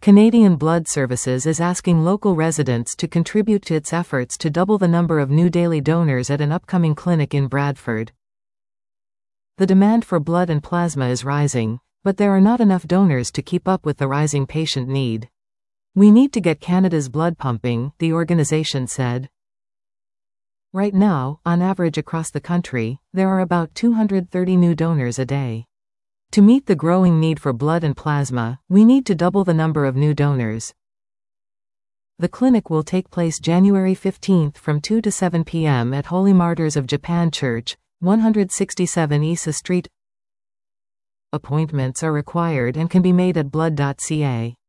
Canadian Blood Services is asking local residents to contribute to its efforts to double the number of new daily donors at an upcoming clinic in Bradford. The demand for blood and plasma is rising, but there are not enough donors to keep up with the rising patient need. We need to get Canada's blood pumping, the organization said. Right now, on average across the country, there are about 230 new donors a day. To meet the growing need for blood and plasma, we need to double the number of new donors. The clinic will take place January 15 from 2 to 7 p.m. at Holy Martyrs of Japan Church, 167 Isa Street. Appointments are required and can be made at blood.ca.